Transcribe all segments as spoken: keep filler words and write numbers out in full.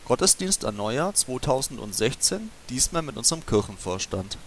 Gottesdienst an Neujahr zweitausendsechzehn, diesmal mit unserem Kirchenvorstand.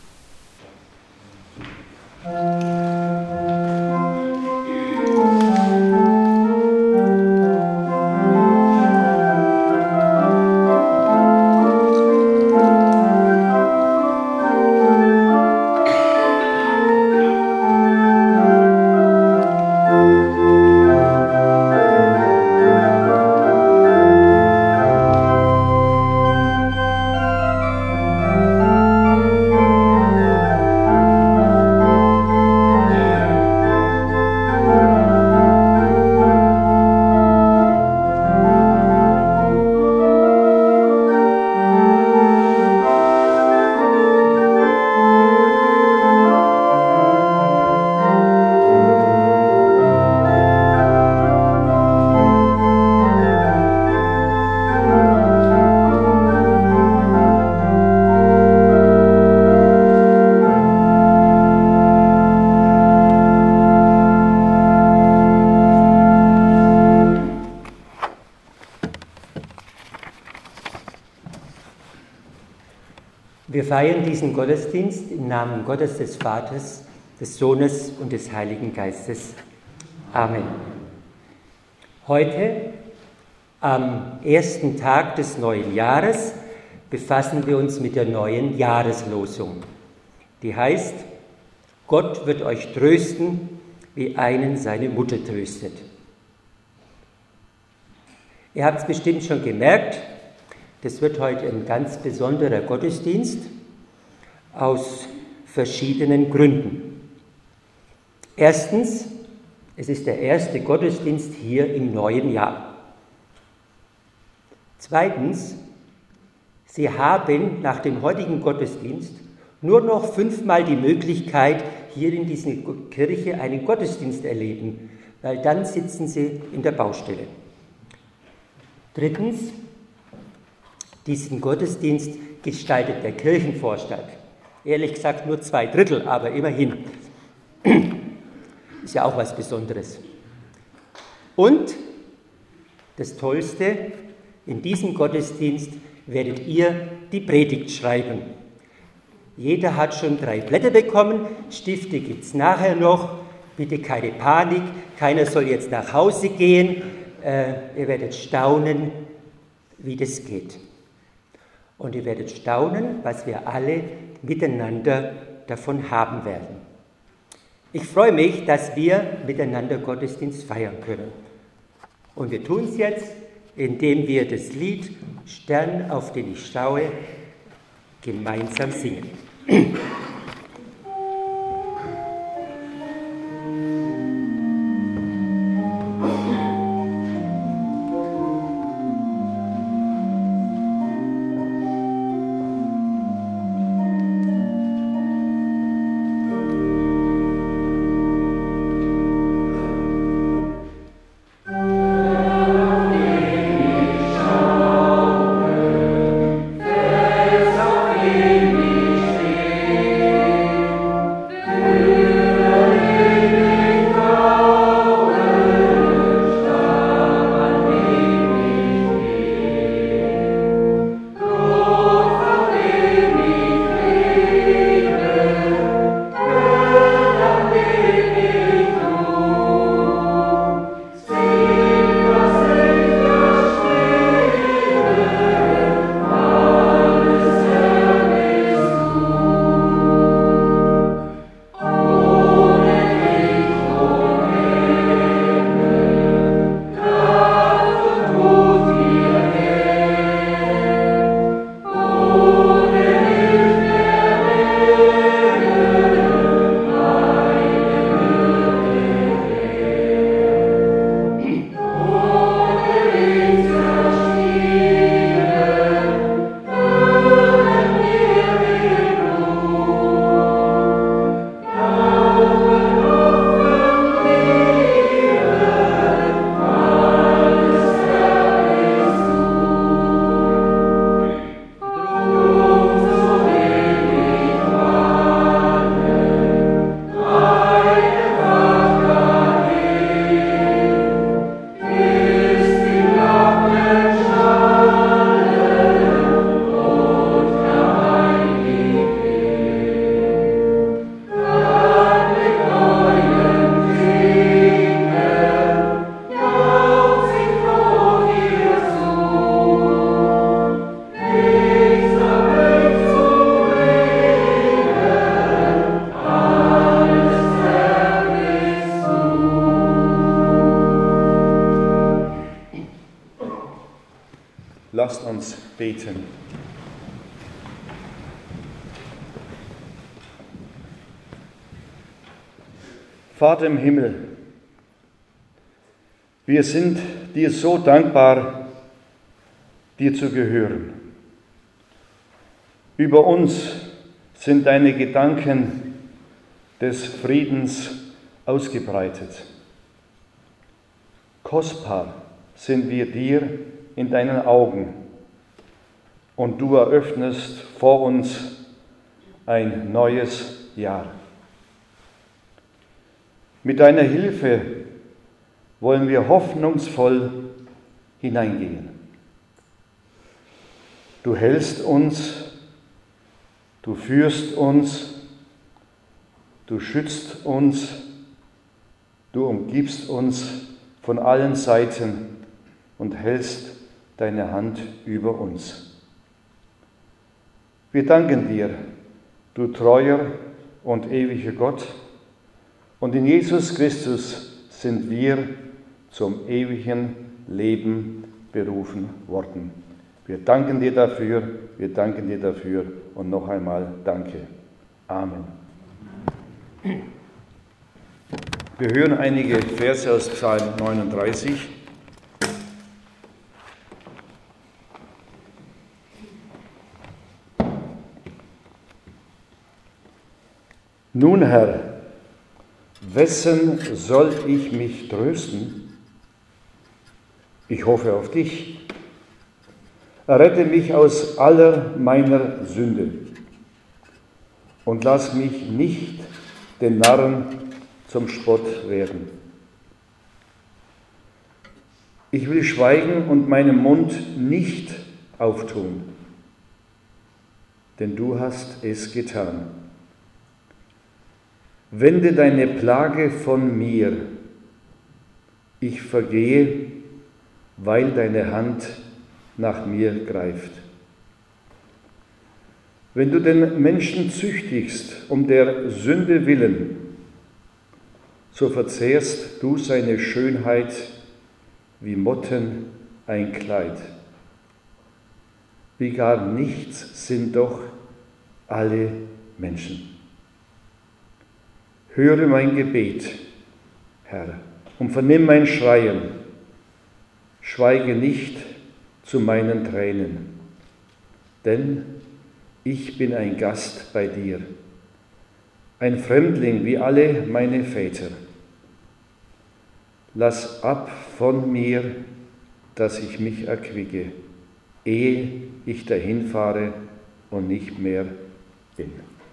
Wir feiern diesen Gottesdienst im Namen Gottes des Vaters, des Sohnes und des Heiligen Geistes. Amen. Heute, am ersten Tag des neuen Jahres, befassen wir uns mit der neuen Jahreslosung. Die heißt: Gott wird euch trösten, wie einen seine Mutter tröstet. Ihr habt es bestimmt schon gemerkt, das wird heute ein ganz besonderer Gottesdienst aus verschiedenen Gründen. Erstens, es ist der erste Gottesdienst hier im neuen Jahr. Zweitens, Sie haben nach dem heutigen Gottesdienst nur noch fünfmal die Möglichkeit, hier in dieser Kirche einen Gottesdienst erleben, weil dann sitzen Sie in der Baustelle. Drittens, diesen Gottesdienst gestaltet der Kirchenvorstand. Ehrlich gesagt nur zwei Drittel, aber immerhin. Ist ja auch was Besonderes. Und das Tollste, in diesem Gottesdienst werdet ihr die Predigt schreiben. Jeder hat schon drei Blätter bekommen, Stifte gibt es nachher noch. Bitte keine Panik, keiner soll jetzt nach Hause gehen. Äh, ihr werdet staunen, wie das geht. Und ihr werdet staunen, was wir alle miteinander davon haben werden. Ich freue mich, dass wir miteinander Gottesdienst feiern können. Und wir tun es jetzt, indem wir das Lied Stern, auf den ich schaue, gemeinsam singen. Stern, Lasst uns beten. Vater im Himmel, wir sind dir so dankbar, dir zu gehören. Über uns sind deine Gedanken des Friedens ausgebreitet. Kostbar sind wir dir in deinen Augen und du eröffnest vor uns ein neues Jahr. Mit deiner Hilfe wollen wir hoffnungsvoll hineingehen. Du hältst uns, du führst uns, du schützt uns, du umgibst uns von allen Seiten und hältst deine Hand über uns. Wir danken dir, du treuer und ewiger Gott, und in Jesus Christus sind wir zum ewigen Leben berufen worden. Wir danken dir dafür, wir danken dir dafür und noch einmal danke. Amen. Wir hören einige Verse aus Psalm neununddreißig. Nun, Herr, wessen soll ich mich trösten? Ich hoffe auf dich. Rette mich aus aller meiner Sünde und lass mich nicht den Narren zum Spott werden. Ich will schweigen und meinen Mund nicht auftun, denn du hast es getan. Wende deine Plage von mir, ich vergehe, weil deine Hand nach mir greift. Wenn du den Menschen züchtigst um der Sünde willen, so verzehrst du seine Schönheit wie Motten ein Kleid. Wie gar nichts sind doch alle Menschen. Höre mein Gebet, Herr, und vernimm mein Schreien. Schweige nicht zu meinen Tränen, denn ich bin ein Gast bei dir, ein Fremdling wie alle meine Väter. Lass ab von mir, dass ich mich erquicke, ehe ich dahinfahre und nicht mehr bin.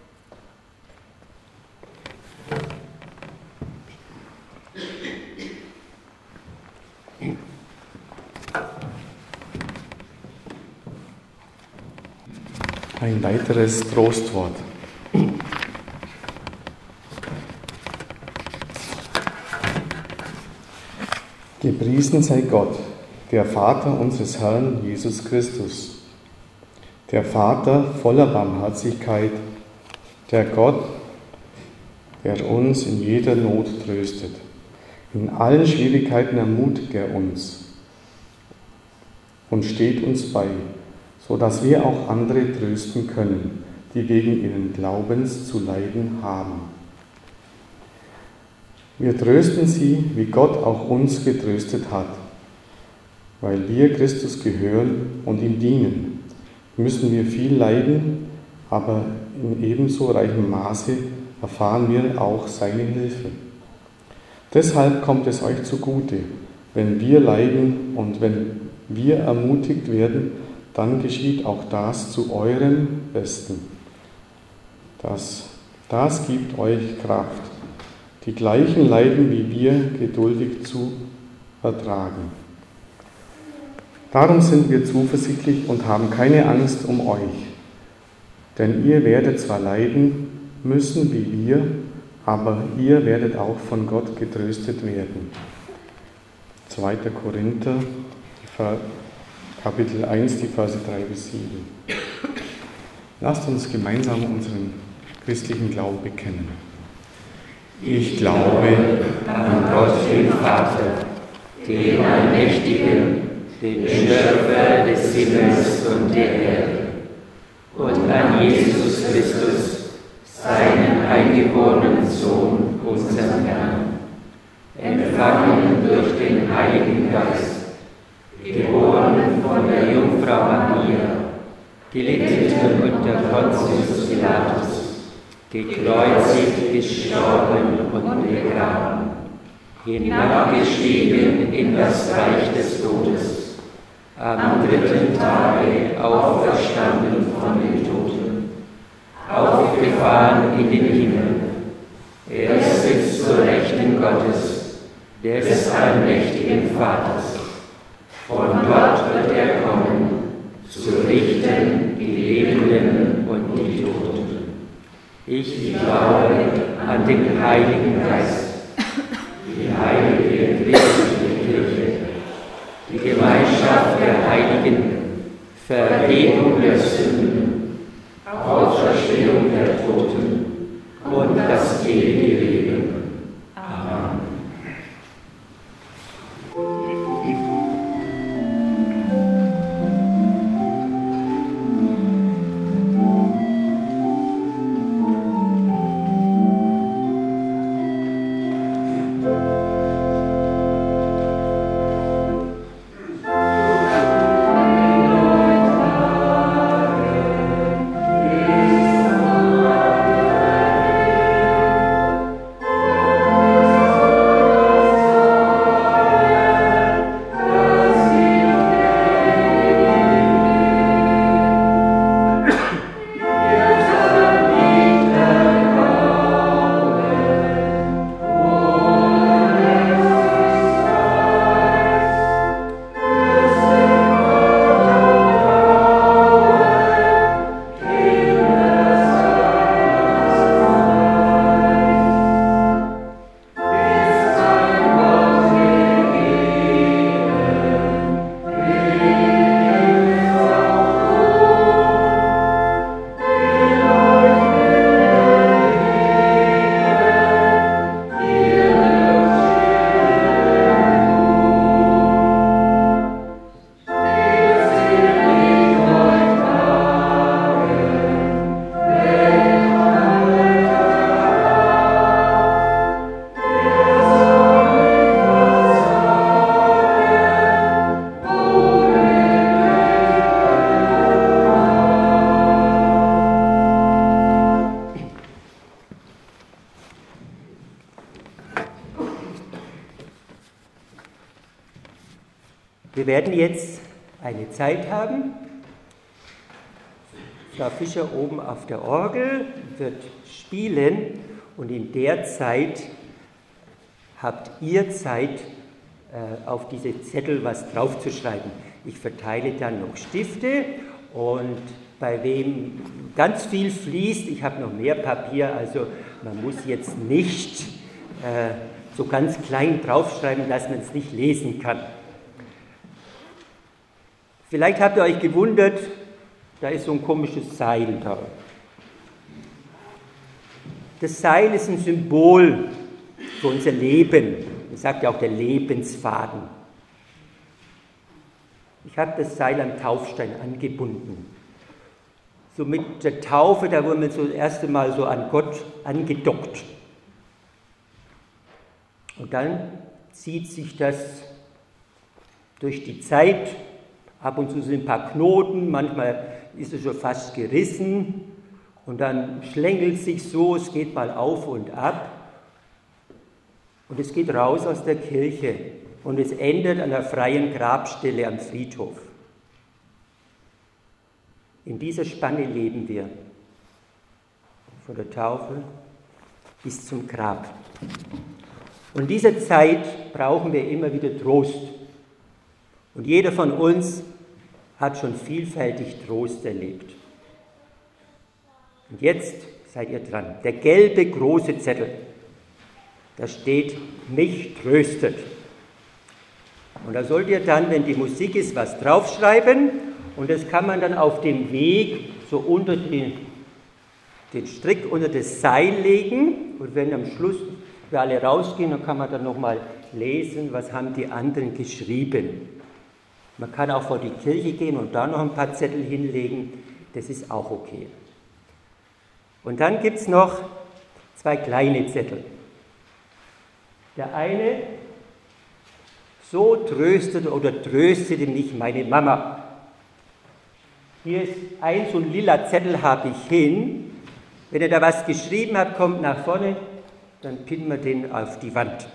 Ein weiteres Trostwort. Gepriesen sei Gott, der Vater unseres Herrn Jesus Christus, der Vater voller Barmherzigkeit, der Gott, der uns in jeder Not tröstet. In allen Schwierigkeiten ermutigt er uns und steht uns bei, so dass wir auch andere trösten können, die wegen ihren Glaubens zu leiden haben. Wir trösten sie, wie Gott auch uns getröstet hat. Weil wir Christus gehören und ihm dienen, müssen wir viel leiden, aber in ebenso reichem Maße erfahren wir auch seine Hilfe. Deshalb kommt es euch zugute, wenn wir leiden und wenn wir ermutigt werden, dann geschieht auch das zu eurem Besten. Das, das gibt euch Kraft, die gleichen Leiden wie wir geduldig zu ertragen. Darum sind wir zuversichtlich und haben keine Angst um euch. Denn ihr werdet zwar leiden müssen wie wir, aber ihr werdet auch von Gott getröstet werden. zweiter Korinther, Kapitel eins, die Verse drei bis sieben. Lasst uns gemeinsam unseren christlichen Glauben bekennen. Ich glaube an Gott, den Vater, den Allmächtigen, den Schöpfer des Himmels und der Erde, und an Jesus Christus, seinen eingeborenen Sohn, unseren Herrn, empfangen durch den Heiligen Geist, geboren von der Jungfrau Maria, gelitten unter Pontius Pilatus, gekreuzigt, gestorben und begraben, hinabgestiegen in das Reich des Todes, am dritten Tage auferstanden von den Toten, aufgefahren in den Himmel. Er sitzt zur Rechten Gottes, des allmächtigen Vaters. Von dort wird er kommen, zu richten die Lebenden und die Toten. Ich glaube an den Heiligen Geist, die heilige christliche Kirche, die Gemeinschaft der Heiligen, Vergebung der Sünden, Auferstehung der Toten und das ewige Leben. Amen. Wir werden jetzt eine Zeit haben. Frau Fischer oben auf der Orgel wird spielen und in der Zeit habt ihr Zeit, äh, auf diese Zettel was draufzuschreiben. Ich verteile dann noch Stifte und bei wem ganz viel fließt, ich habe noch mehr Papier, also man muss jetzt nicht äh, so ganz klein draufschreiben, dass man es nicht lesen kann. Vielleicht habt ihr euch gewundert, da ist so ein komisches Seil da. Das Seil ist ein Symbol für unser Leben. Man sagt ja auch der Lebensfaden. Ich habe das Seil am Taufstein angebunden. So mit der Taufe, da wurden wir so das erste Mal so an Gott angedockt. Und dann zieht sich das durch die Zeit. Ab und zu sind ein paar Knoten, manchmal ist es schon fast gerissen und dann schlängelt es sich so, es geht mal auf und ab und es geht raus aus der Kirche und es endet an der freien Grabstelle am Friedhof. In dieser Spanne leben wir, von der Taufe bis zum Grab. Und in dieser Zeit brauchen wir immer wieder Trost. Und jeder von uns hat schon vielfältig Trost erlebt. Und jetzt seid ihr dran. Der gelbe große Zettel, da steht, mich tröstet. Und da sollt ihr dann, wenn die Musik ist, was draufschreiben. Und das kann man dann auf dem Weg so unter den, den Strick, unter das Seil legen. Und wenn am Schluss wir alle rausgehen, dann kann man dann nochmal lesen, was haben die anderen geschrieben. Man kann auch vor die Kirche gehen und da noch ein paar Zettel hinlegen, das ist auch okay. Und dann gibt es noch zwei kleine Zettel. Der eine, so tröstete oder tröstete mich meine Mama. Hier ist ein so ein lila Zettel, habe ich hin. Wenn ihr da was geschrieben habt, kommt nach vorne, dann pinnen wir den auf die Wand.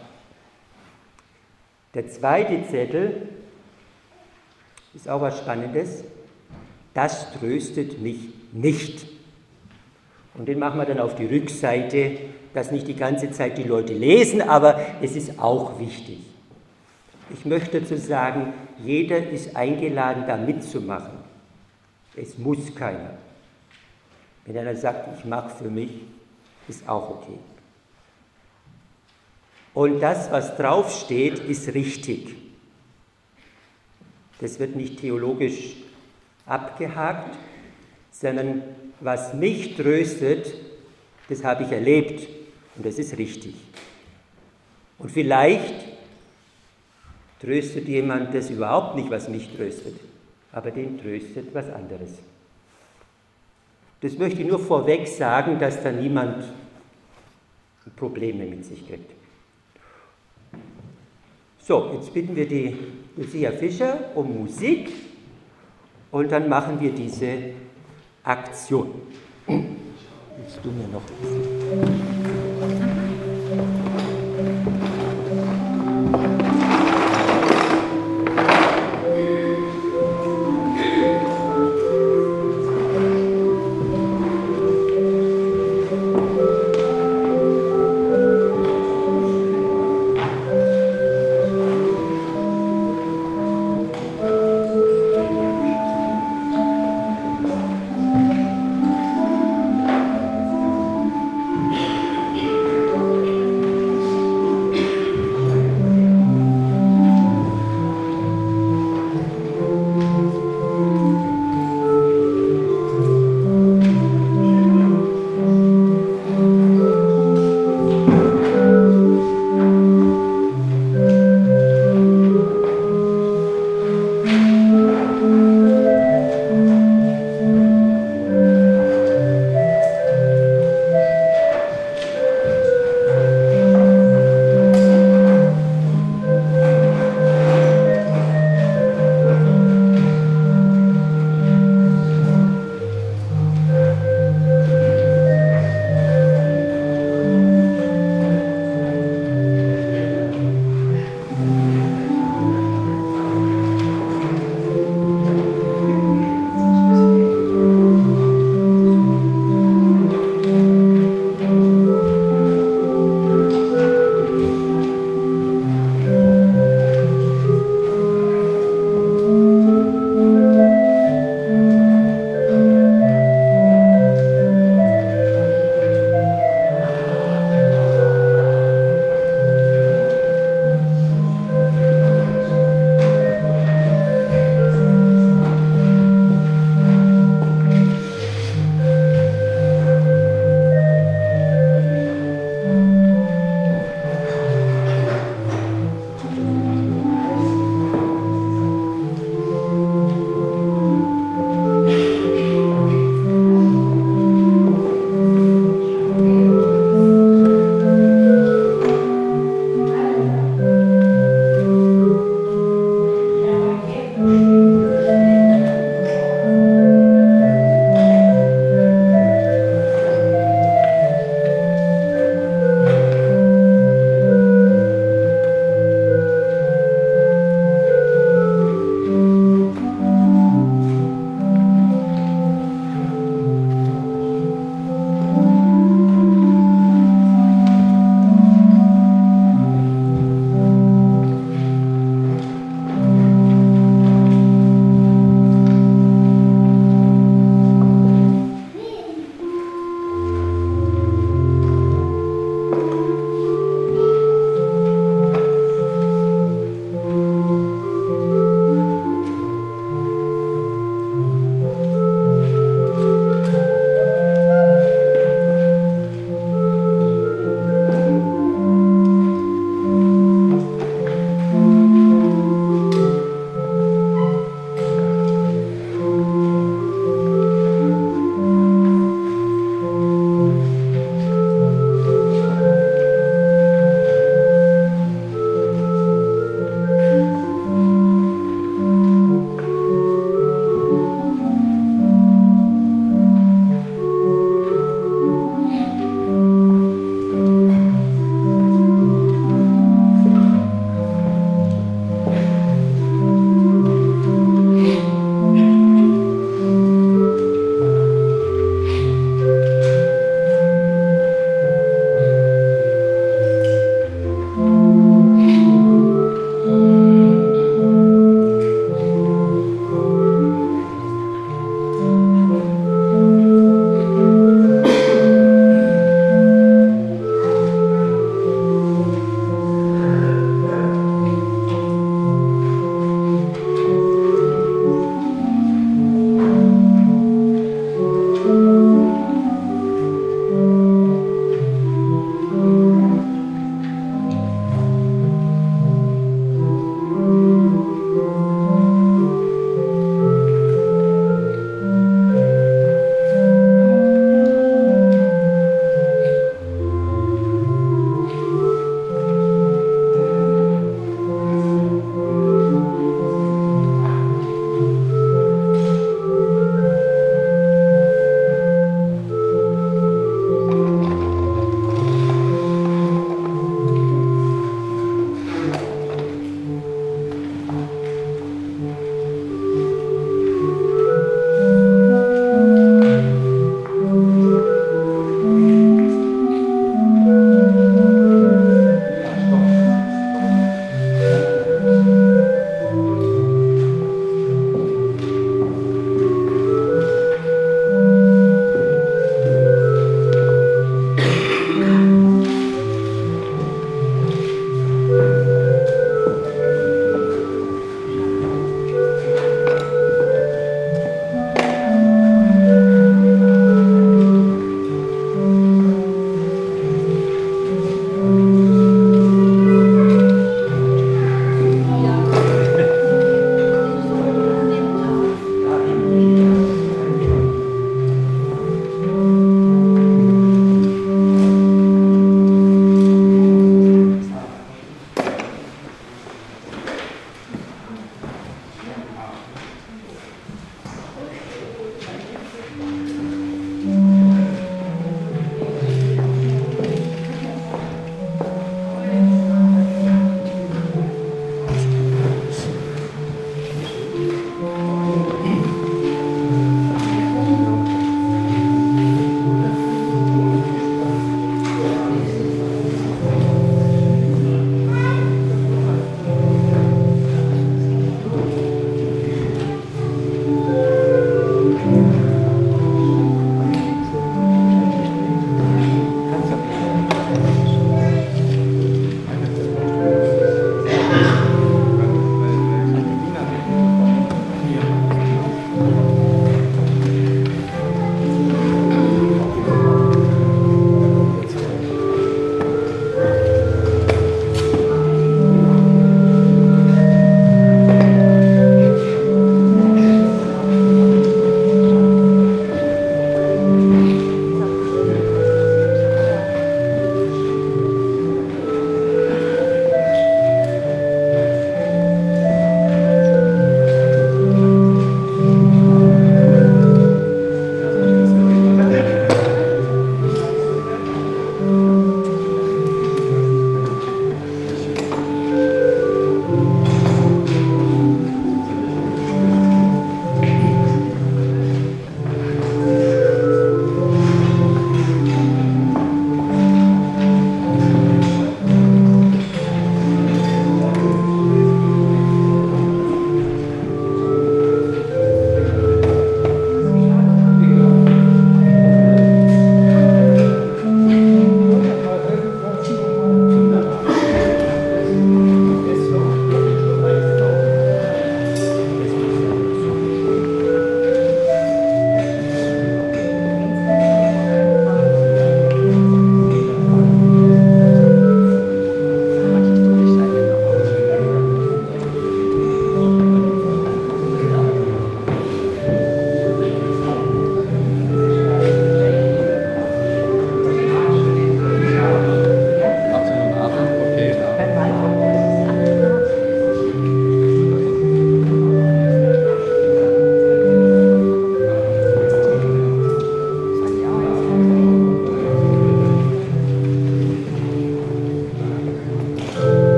Der zweite Zettel ist auch was Spannendes. Das tröstet mich nicht. Und den machen wir dann auf die Rückseite, dass nicht die ganze Zeit die Leute lesen, aber es ist auch wichtig. Ich möchte dazu sagen, jeder ist eingeladen, da mitzumachen. Es muss keiner. Wenn einer sagt, ich mache für mich, ist auch okay. Und das, was draufsteht, ist richtig. Das wird nicht theologisch abgehakt, sondern was mich tröstet, das habe ich erlebt und das ist richtig. Und vielleicht tröstet jemand das überhaupt nicht, was mich tröstet, aber den tröstet was anderes. Das möchte ich nur vorweg sagen, dass da niemand Probleme mit sich kriegt. So, jetzt bitten wir die Lucia Fischer um Musik und dann machen wir diese Aktion. Willst du mir noch was?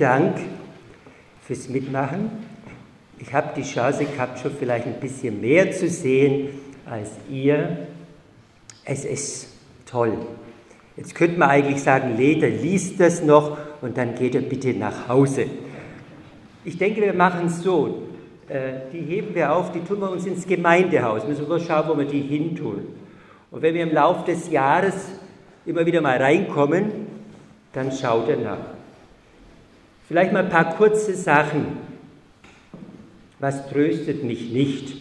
Dank fürs Mitmachen. Ich habe die Chance gehabt, schon vielleicht ein bisschen mehr zu sehen als ihr. Es ist toll. Jetzt könnte man eigentlich sagen, Leder liest das noch und dann geht er bitte nach Hause. Ich denke, wir machen es so. Die heben wir auf, die tun wir uns ins Gemeindehaus. Müssen wir schauen, wo wir die hin tun. Und wenn wir im Laufe des Jahres immer wieder mal reinkommen, dann schaut er nach. Vielleicht mal ein paar kurze Sachen. Was tröstet mich nicht?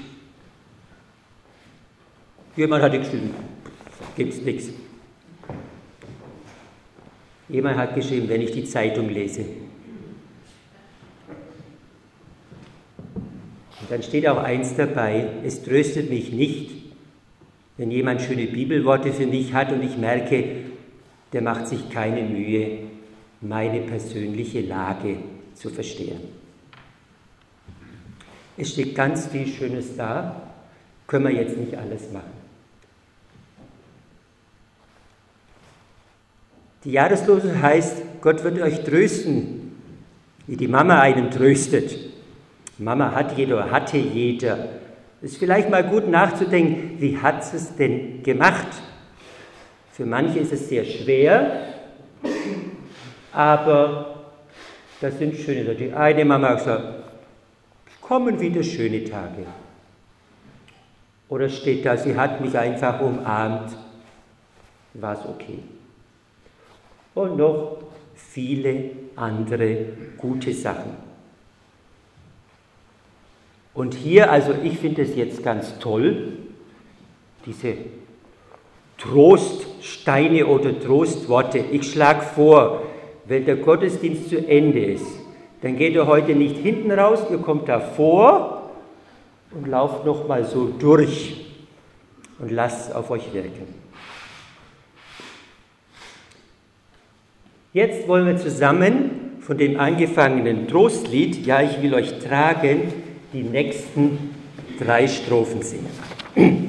Jemand hat geschrieben, gibt's nichts. Jemand hat geschrieben, wenn ich die Zeitung lese. Und dann steht auch eins dabei, es tröstet mich nicht, wenn jemand schöne Bibelworte für mich hat und ich merke, der macht sich keine Mühe, meine persönliche Lage zu verstehen. Es steht ganz viel Schönes da, können wir jetzt nicht alles machen. Die Jahreslosung heißt, Gott wird euch trösten, wie die Mama einen tröstet. Mama hat jeder, hatte jeder. Es ist vielleicht mal gut nachzudenken, wie hat sie es denn gemacht? Für manche ist es sehr schwer, aber das sind schöne Sachen. Die eine Mama hat gesagt, es kommen wieder schöne Tage. Oder steht da, sie hat mich einfach umarmt, war es okay. Und noch viele andere gute Sachen. Und hier, also ich finde es jetzt ganz toll, diese Troststeine oder Trostworte. Ich schlage vor, wenn der Gottesdienst zu Ende ist, dann geht ihr heute nicht hinten raus, ihr kommt da vor und lauft nochmal so durch und lasst es auf euch wirken. Jetzt wollen wir zusammen von dem angefangenen Trostlied, ja, ich will euch tragen, die nächsten drei Strophen singen.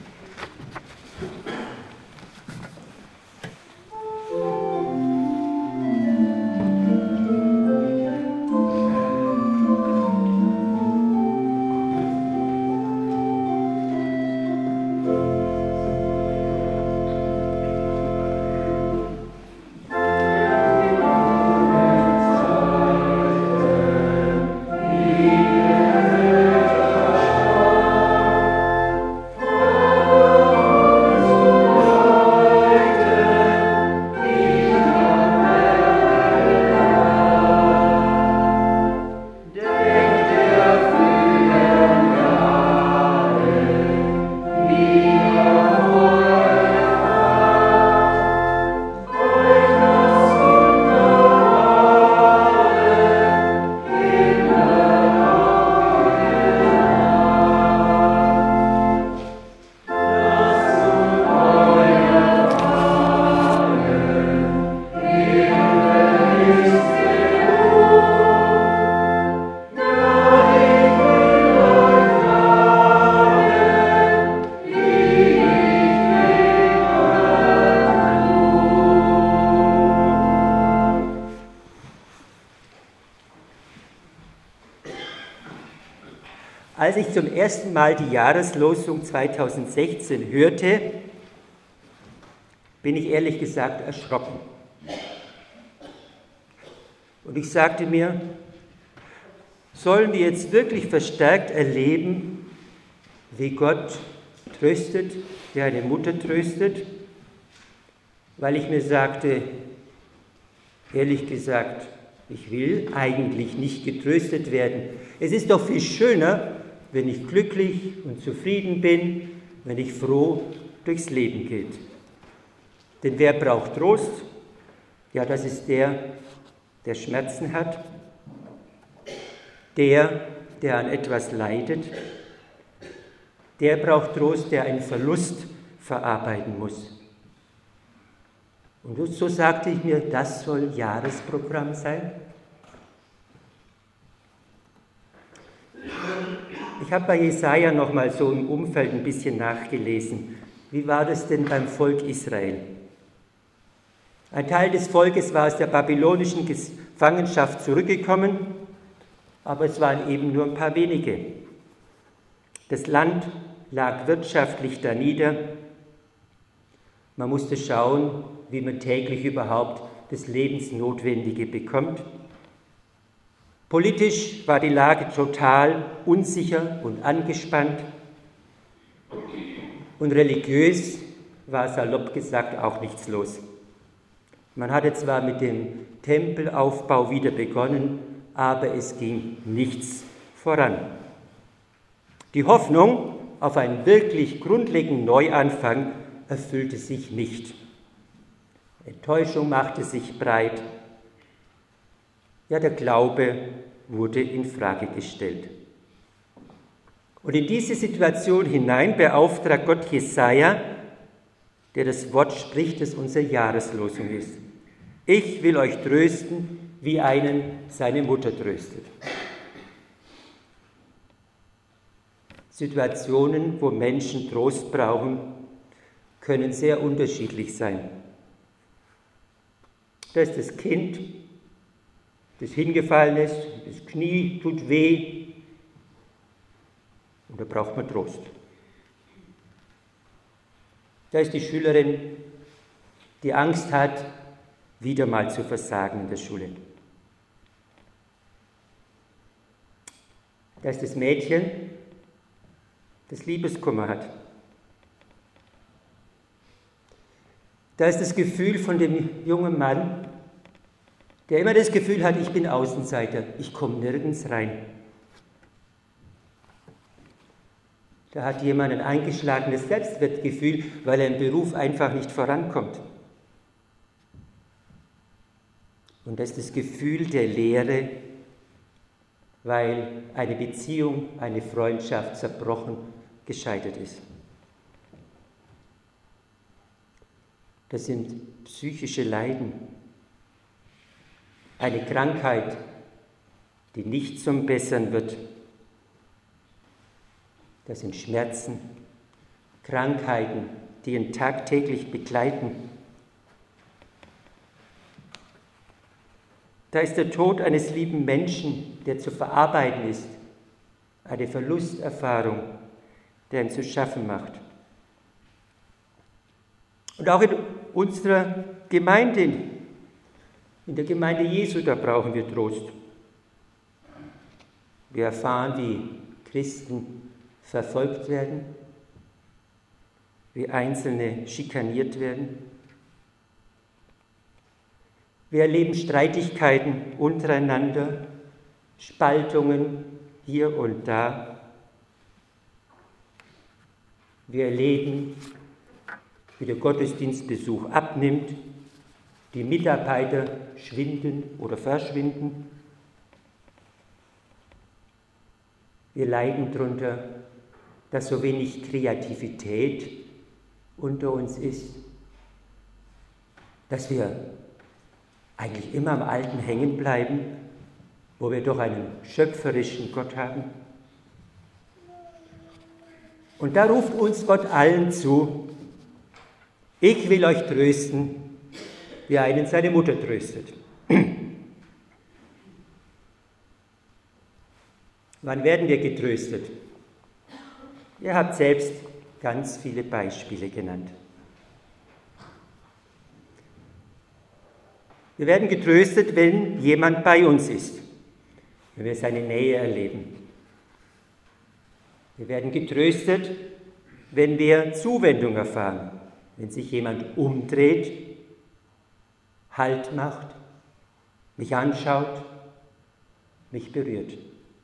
Als ich zum ersten Mal die Jahreslosung zweitausendsechzehn hörte, bin ich ehrlich gesagt erschrocken. Und ich sagte mir, sollen wir jetzt wirklich verstärkt erleben, wie Gott tröstet, wie eine Mutter tröstet? Weil ich mir sagte, ehrlich gesagt, ich will eigentlich nicht getröstet werden. Es ist doch viel schöner, wenn ich glücklich und zufrieden bin, wenn ich froh durchs Leben geht. Denn wer braucht Trost? Ja, das ist der, der Schmerzen hat, der, der an etwas leidet, der braucht Trost, der einen Verlust verarbeiten muss. Und so sagte ich mir, das soll Jahresprogramm sein. Ich habe bei Jesaja noch mal so im Umfeld ein bisschen nachgelesen. Wie war das denn beim Volk Israel? Ein Teil des Volkes war aus der babylonischen Gefangenschaft zurückgekommen, aber es waren eben nur ein paar wenige. Das Land lag wirtschaftlich danieder. Man musste schauen, wie man täglich überhaupt das Lebensnotwendige bekommt. Politisch war die Lage total unsicher und angespannt. Und religiös war salopp gesagt auch nichts los. Man hatte zwar mit dem Tempelaufbau wieder begonnen, aber es ging nichts voran. Die Hoffnung auf einen wirklich grundlegenden Neuanfang erfüllte sich nicht. Enttäuschung machte sich breit. Ja, der Glaube wurde in Frage gestellt. Und in diese Situation hinein beauftragt Gott Jesaja, der das Wort spricht, das unsere Jahreslosung ist. Ich will euch trösten, wie einen seine Mutter tröstet. Situationen, wo Menschen Trost brauchen, können sehr unterschiedlich sein. Da ist das Kind, das hingefallen ist, das Knie tut weh, und da braucht man Trost. Da ist die Schülerin, die Angst hat, wieder mal zu versagen in der Schule. Da ist das Mädchen, das Liebeskummer hat. Da ist das Gefühl von dem jungen Mann, der immer das Gefühl hat, ich bin Außenseiter, ich komme nirgends rein. Da hat jemand ein eingeschlagenes Selbstwertgefühl, weil er im Beruf einfach nicht vorankommt. Und das ist das Gefühl der Leere, weil eine Beziehung, eine Freundschaft zerbrochen, gescheitert ist. Das sind psychische Leiden, eine Krankheit, die nicht zum Bessern wird. Das sind Schmerzen, Krankheiten, die ihn tagtäglich begleiten. Da ist der Tod eines lieben Menschen, der zu verarbeiten ist, eine Verlusterfahrung, der ihm zu schaffen macht. Und auch in unserer Gemeinde, in der Gemeinde Jesu, da brauchen wir Trost. Wir erfahren, wie Christen verfolgt werden, wie Einzelne schikaniert werden. Wir erleben Streitigkeiten untereinander, Spaltungen hier und da. Wir erleben, wie der Gottesdienstbesuch abnimmt, die Mitarbeiter schwinden oder verschwinden. Wir leiden darunter, dass so wenig Kreativität unter uns ist, dass wir eigentlich immer am Alten hängen bleiben, wo wir doch einen schöpferischen Gott haben. Und da ruft uns Gott allen zu, ich will euch trösten, wie einen seine Mutter tröstet. Wann werden wir getröstet? Ihr habt selbst ganz viele Beispiele genannt. Wir werden getröstet, wenn jemand bei uns ist, wenn wir seine Nähe erleben. Wir werden getröstet, wenn wir Zuwendung erfahren, wenn sich jemand umdreht, Halt macht, mich anschaut, mich berührt.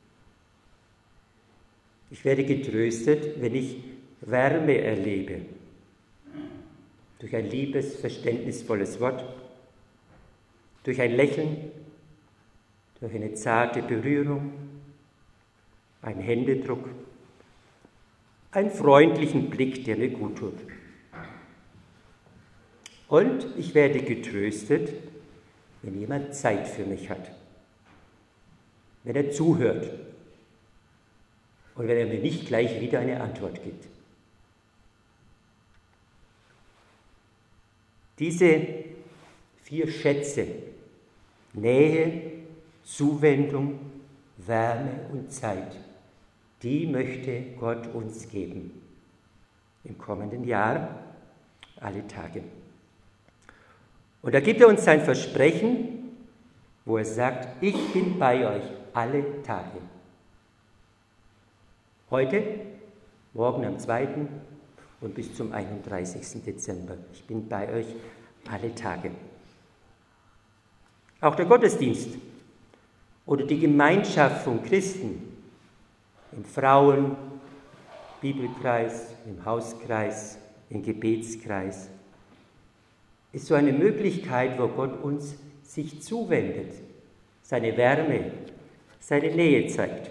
Ich werde getröstet, wenn ich Wärme erlebe, durch ein liebes, verständnisvolles Wort, durch ein Lächeln, durch eine zarte Berührung, einen Händedruck, einen freundlichen Blick, der mir gut tut. Und ich werde getröstet, wenn jemand Zeit für mich hat, wenn er zuhört und wenn er mir nicht gleich wieder eine Antwort gibt. Diese vier Schätze Nähe, Zuwendung, Wärme und Zeit, die möchte Gott uns geben. Im kommenden Jahr, alle Tage. Und da gibt er uns sein Versprechen, wo er sagt, ich bin bei euch alle Tage. Heute, morgen am zweiten und bis zum einunddreißigsten Dezember. Ich bin bei euch alle Tage. Auch der Gottesdienst oder die Gemeinschaft von Christen im Frauen-, Bibelkreis, im Hauskreis, im Gebetskreis ist so eine Möglichkeit, wo Gott uns sich zuwendet, seine Wärme, seine Nähe zeigt.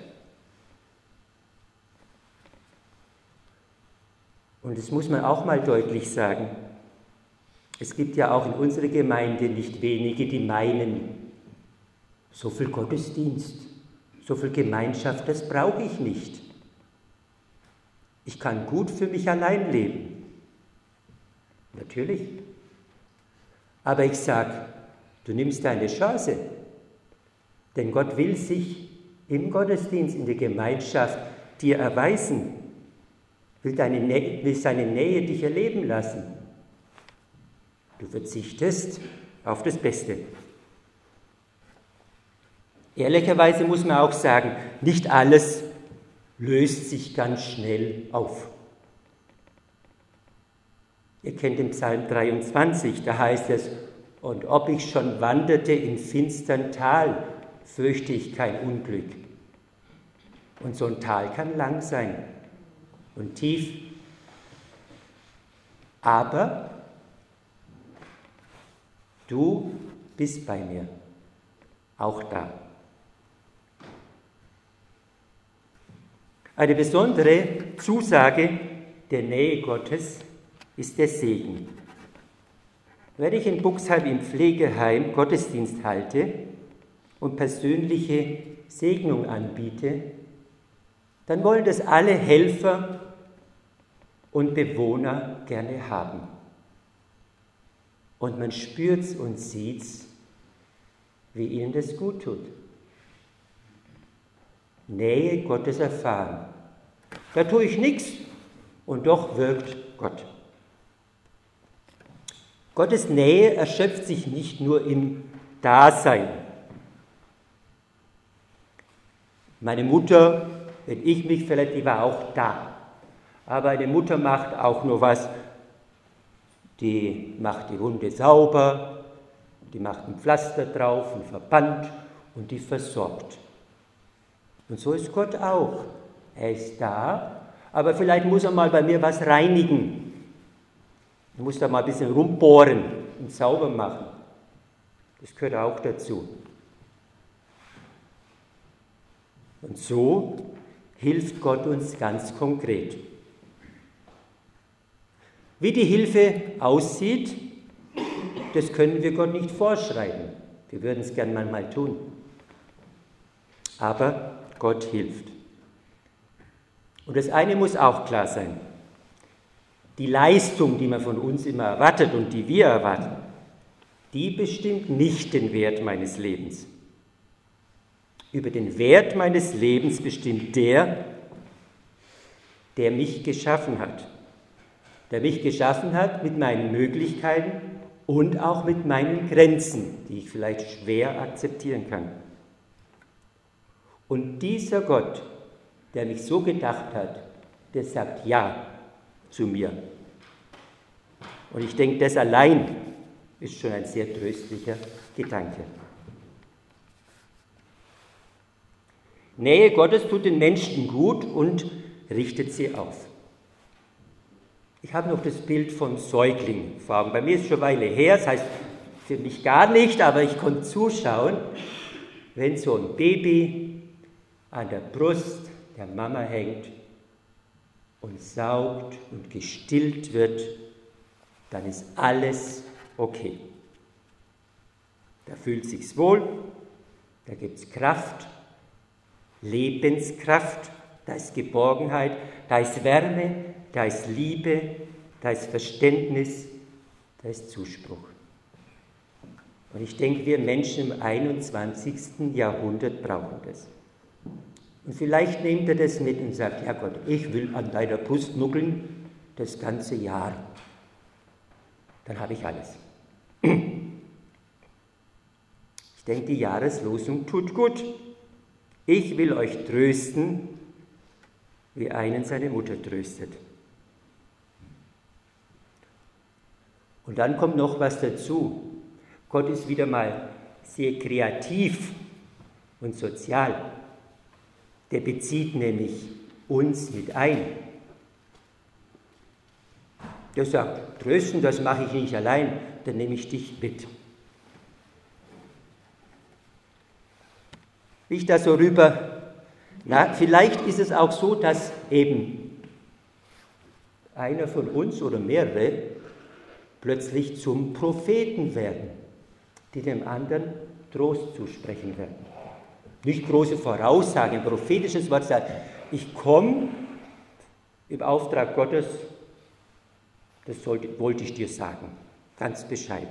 Und das muss man auch mal deutlich sagen. Es gibt ja auch in unserer Gemeinde nicht wenige, die meinen, so viel Gottesdienst, so viel Gemeinschaft, das brauche ich nicht. Ich kann gut für mich allein leben. Natürlich. Aber ich sage, du nimmst deine Chance. Denn Gott will sich im Gottesdienst, in der Gemeinschaft dir erweisen, will, deine Nä- will seine Nähe dich erleben lassen. Du verzichtest auf das Beste. Ehrlicherweise muss man auch sagen, nicht alles löst sich ganz schnell auf. Ihr kennt den Psalm dreiundzwanzig, da heißt es, und ob ich schon wanderte im finstern Tal, fürchte ich kein Unglück. Und so ein Tal kann lang sein und tief. Aber du bist bei mir, auch da. Eine besondere Zusage der Nähe Gottes ist der Segen. Wenn ich in Buxheim im Pflegeheim Gottesdienst halte und persönliche Segnung anbiete, dann wollen das alle Helfer und Bewohner gerne haben. Und man spürt's und sieht's, wie ihnen das gut tut. Nähe Gottes erfahren. Da tue ich nichts und doch wirkt Gott. Gottes Nähe erschöpft sich nicht nur im Dasein. Meine Mutter, wenn ich mich vielleicht, die war auch da. Aber eine Mutter macht auch nur was, die macht die Wunde sauber, die macht ein Pflaster drauf, ein Verband und die versorgt. Und so ist Gott auch. Er ist da, aber vielleicht muss er mal bei mir was reinigen. Er muss da mal ein bisschen rumbohren und sauber machen. Das gehört auch dazu. Und so hilft Gott uns ganz konkret. Wie die Hilfe aussieht, das können wir Gott nicht vorschreiben. Wir würden es gern manchmal tun. Aber Gott hilft. Und das eine muss auch klar sein. Die Leistung, die man von uns immer erwartet und die wir erwarten, die bestimmt nicht den Wert meines Lebens. Über den Wert meines Lebens bestimmt der, der mich geschaffen hat. Der mich geschaffen hat mit meinen Möglichkeiten und auch mit meinen Grenzen, die ich vielleicht schwer akzeptieren kann. Und dieser Gott, der mich so gedacht hat, der sagt Ja zu mir. Und ich denke, das allein ist schon ein sehr tröstlicher Gedanke. Nähe Gottes tut den Menschen gut und richtet sie auf. Ich habe noch das Bild vom Säugling vor Augen. Bei mir ist es schon eine Weile her, das heißt für mich gar nicht, aber ich konnte zuschauen, wenn so ein Baby an der Brust der Mama hängt und saugt und gestillt wird, dann ist alles okay. Da fühlt es sich wohl, da gibt es Kraft, Lebenskraft, da ist Geborgenheit, da ist Wärme, da ist Liebe, da ist Verständnis, da ist Zuspruch. Und ich denke, wir Menschen im einundzwanzigsten Jahrhundert brauchen das. Und vielleicht nehmt ihr das mit und sagt, ja Gott, ich will an deiner Brust nuckeln das ganze Jahr. Dann habe ich alles. Ich denke, die Jahreslosung tut gut. Ich will euch trösten, wie einen seine Mutter tröstet. Und dann kommt noch was dazu. Gott ist wieder mal sehr kreativ und sozial. Der bezieht nämlich uns mit ein. Der sagt, trösten, das mache ich nicht allein, dann nehme ich dich mit. Wie ich da so rüber, na, vielleicht ist es auch so, dass eben einer von uns oder mehrere plötzlich zum Propheten werden, die dem anderen Trost zusprechen werden. Nicht große Voraussage, ein prophetisches Wort sagt, ich komme im Auftrag Gottes, das sollte, wollte ich dir sagen, ganz bescheiden.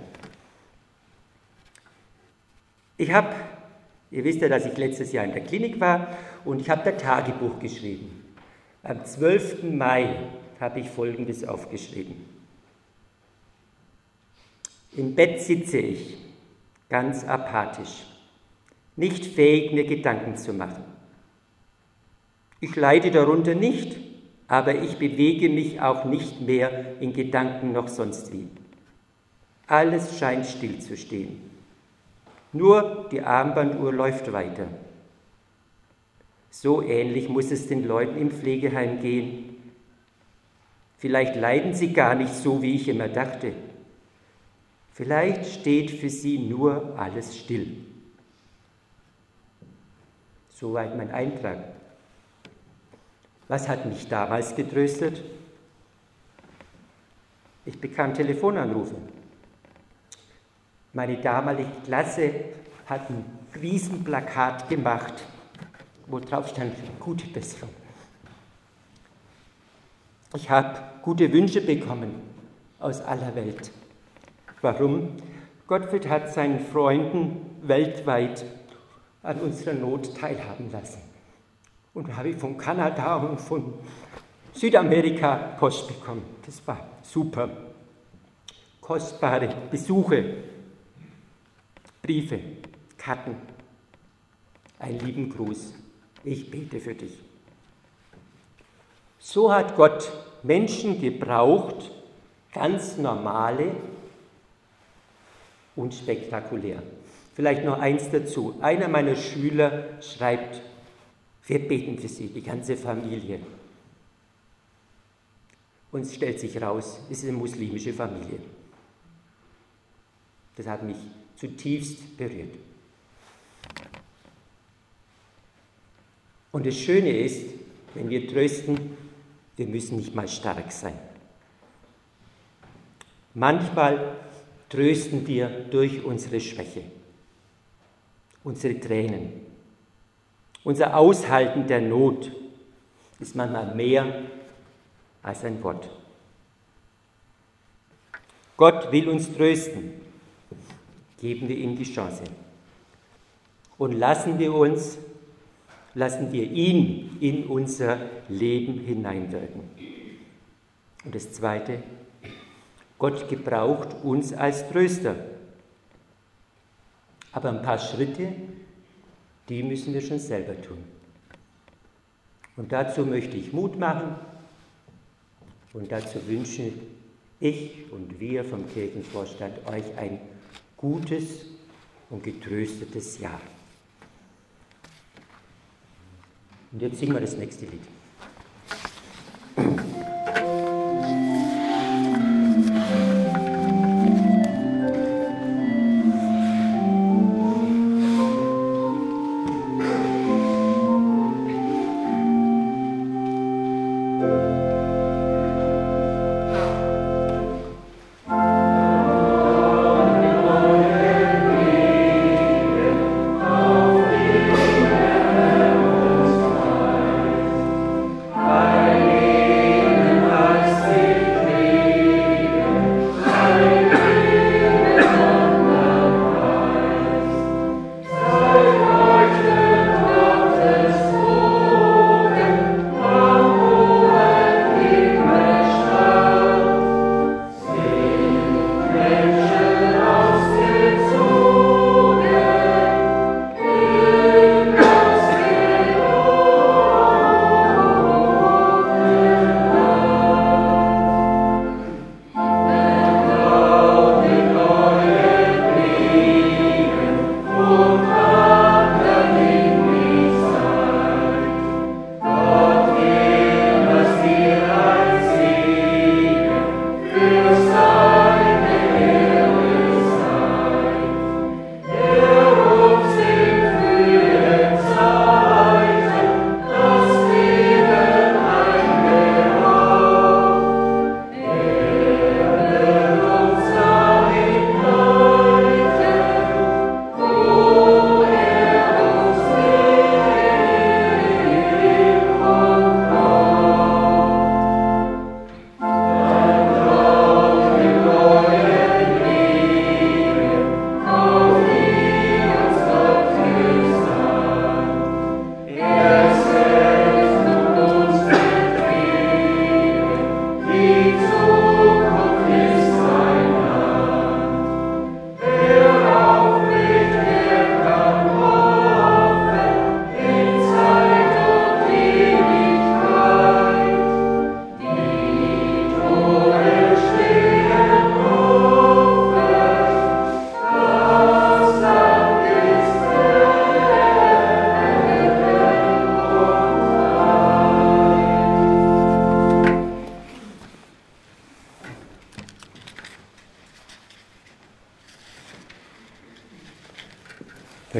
Ich habe, ihr wisst ja, dass ich letztes Jahr in der Klinik war und ich habe da Tagebuch geschrieben. Am zwölften Mai habe ich Folgendes aufgeschrieben. Im Bett sitze ich, ganz apathisch, nicht fähig, mir Gedanken zu machen. Ich leide darunter nicht, aber ich bewege mich auch nicht mehr in Gedanken noch sonst wie. Alles scheint still zu stehen. Nur die Armbanduhr läuft weiter. So ähnlich muss es den Leuten im Pflegeheim gehen. Vielleicht leiden sie gar nicht so, wie ich immer dachte. Vielleicht steht für sie nur alles still. Soweit mein Eintrag. Was hat mich damals getröstet? Ich bekam Telefonanrufe. Meine damalige Klasse hat ein Riesenplakat gemacht, wo drauf stand, gute Besserung. Ich habe gute Wünsche bekommen aus aller Welt. Warum? Gottfried hat seinen Freunden weltweit an unserer Not teilhaben lassen. Und da habe ich von Kanada und von Südamerika Post bekommen. Das war super. Kostbare Besuche, Briefe, Karten, einen lieben Gruß. Ich bete für dich. So hat Gott Menschen gebraucht, ganz normale und spektakulär. Vielleicht noch eins dazu. Einer meiner Schüler schreibt, wir beten für sie, die ganze Familie. Und es stellt sich raus, es ist eine muslimische Familie. Das hat mich zutiefst berührt. Und das Schöne ist, wenn wir trösten, wir müssen nicht mal stark sein. Manchmal trösten wir durch unsere Schwäche, unsere Tränen. Unser Aushalten der Not ist manchmal mehr als ein Wort. Gott will uns trösten. Geben wir ihm die Chance. Und lassen wir uns, lassen wir ihn in unser Leben hineinwirken. Und das Zweite, Gott gebraucht uns als Tröster. Aber ein paar Schritte, die müssen wir schon selber tun. Und dazu möchte ich Mut machen und dazu wünsche ich und wir vom Kirchenvorstand euch ein gutes und getröstetes Jahr. Und jetzt singen wir das nächste Lied.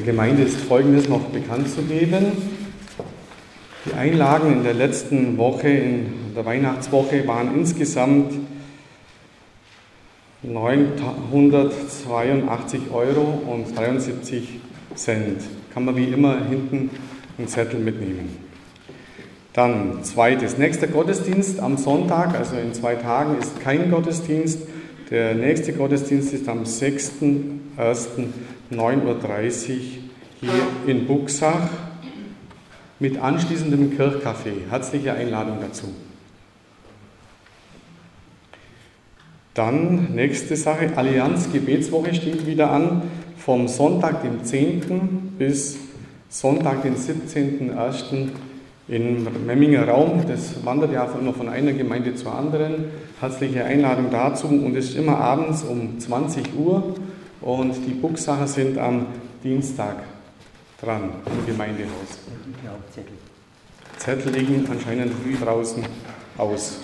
Gemeinde ist Folgendes noch bekannt zu geben. Die Einlagen in der letzten Woche, in der Weihnachtswoche, waren insgesamt neunhundertzweiundachtzig Euro und dreiundsiebzig Cent. Kann man wie immer hinten einen Zettel mitnehmen. Dann zweites, nächster Gottesdienst am Sonntag, also in zwei Tagen ist kein Gottesdienst. Der nächste Gottesdienst ist am sechsten ersten neun Uhr dreißig hier in Buxach mit anschließendem Kirchcafé. Herzliche Einladung dazu. Dann nächste Sache, Allianz Gebetswoche steht wieder an, vom Sonntag, dem zehnten bis Sonntag, den siebzehnten ersten im Memminger Raum. Das wandert ja immer von einer Gemeinde zur anderen. Herzliche Einladung dazu und es ist immer abends um zwanzig Uhr und die Buxacher sind am Dienstag dran im Gemeindehaus. Zettel liegen anscheinend draußen aus.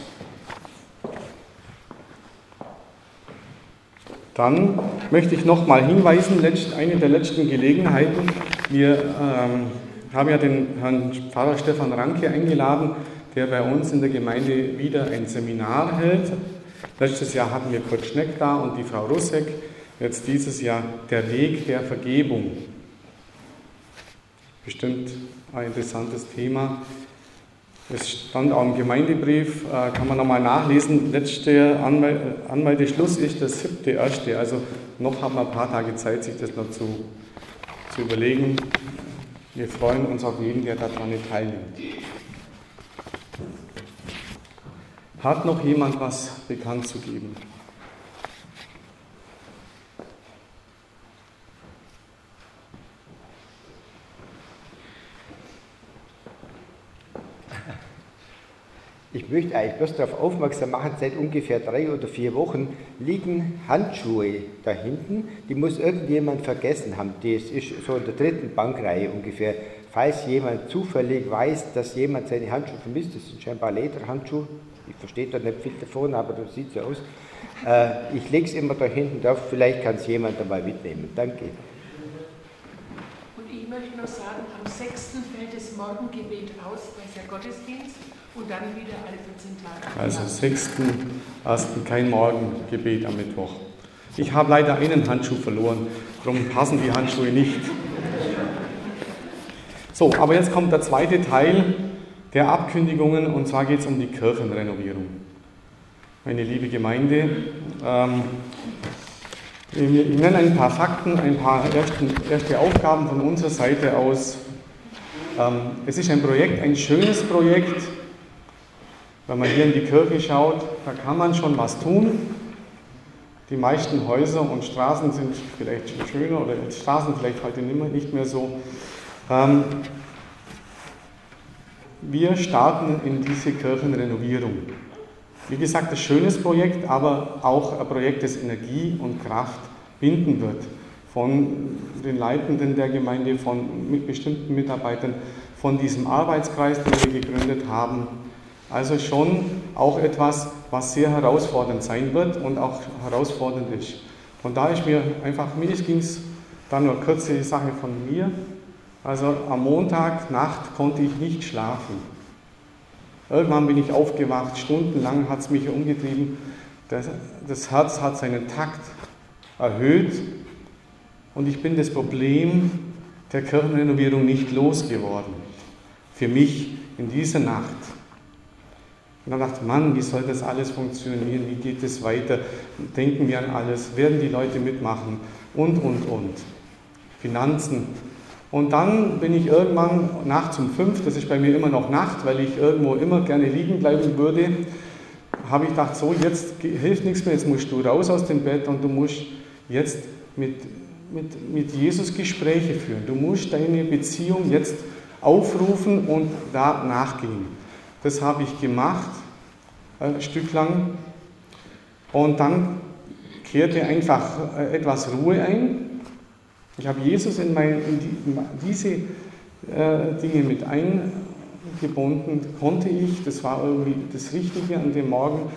Dann möchte ich noch mal hinweisen, eine der letzten Gelegenheiten, wir ähm, haben ja den Herrn Pfarrer Stefan Ranke eingeladen, der bei uns in der Gemeinde wieder ein Seminar hält. Letztes Jahr hatten wir Kurt Schneck da und die Frau Russek, jetzt dieses Jahr der Weg der Vergebung. Bestimmt ein interessantes Thema. Es stand auch im Gemeindebrief, kann man nochmal nachlesen. Letzter Anmeldeschluss ist der siebte erste Also noch haben wir ein paar Tage Zeit, sich das noch zu, zu überlegen. Wir freuen uns auf jeden, der daran teilnimmt. Hat noch jemand was bekannt zu geben? Ich möchte eigentlich bloß darauf aufmerksam machen, seit ungefähr drei oder vier Wochen liegen Handschuhe da hinten, die muss irgendjemand vergessen haben. Das ist so in der dritten Bankreihe ungefähr. Falls jemand zufällig weiß, dass jemand seine Handschuhe vermisst, das sind scheinbar Lederhandschuhe, ich verstehe da nicht viel davon, aber das sieht so aus. Äh, ich lege es immer da hinten drauf, vielleicht kann es jemand dabei mitnehmen. Danke. Und ich möchte noch sagen, am sechsten fällt das Morgengebet aus, da ist der Gottesdienst. Und dann wieder alle vierzehn Tage. Also sechsten ersten kein Morgengebet am Mittwoch. Ich habe leider einen Handschuh verloren, darum passen die Handschuhe nicht. So, aber jetzt kommt der zweite Teil der Abkündigungen und zwar geht es um die Kirchenrenovierung. Meine liebe Gemeinde, ähm, ich nenne ein paar Fakten, ein paar erste, erste Aufgaben von unserer Seite aus. Ähm, es ist ein Projekt, ein schönes Projekt. Wenn man hier in die Kirche schaut, da kann man schon was tun. Die meisten Häuser und Straßen sind vielleicht schon schöner oder Straßen vielleicht heute nicht mehr so. Ähm, wir starten in diese Kirchenrenovierung. Wie gesagt, ein schönes Projekt, aber auch ein Projekt, das Energie und Kraft binden wird. Von den Leitenden der Gemeinde, von mit bestimmten Mitarbeitern, von diesem Arbeitskreis, den wir gegründet haben. Also schon auch etwas, was sehr herausfordernd sein wird und auch herausfordernd ist. Und da ist mir einfach, mir ging es dann nur eine kurze Sache von mir. Also am Montag Nacht konnte ich nicht schlafen. Irgendwann bin ich aufgewacht, stundenlang hat es mich umgetrieben. Das, das Herz hat seinen Takt erhöht und ich bin das Problem der Kirchenrenovierung nicht losgeworden. Für mich in dieser Nacht. Und dann dachte ich, Mann, wie soll das alles funktionieren? Wie geht es weiter? Denken wir an alles? Werden die Leute mitmachen? Und, und, und. Finanzen. Und dann bin ich irgendwann nachts um fünf, das ist bei mir immer noch Nacht, weil ich irgendwo immer gerne liegen bleiben würde, habe ich gedacht, so, jetzt hilft nichts mehr, jetzt musst du raus aus dem Bett und du musst jetzt mit, mit, mit Jesus Gespräche führen. Du musst deine Beziehung jetzt aufrufen und da nachgehen. Das habe ich gemacht, ein Stück lang. Und dann kehrte einfach etwas Ruhe ein. Ich habe Jesus in, mein, in, die, in diese äh, Dinge mit eingebunden, konnte ich. Das war irgendwie das Richtige an dem Morgen.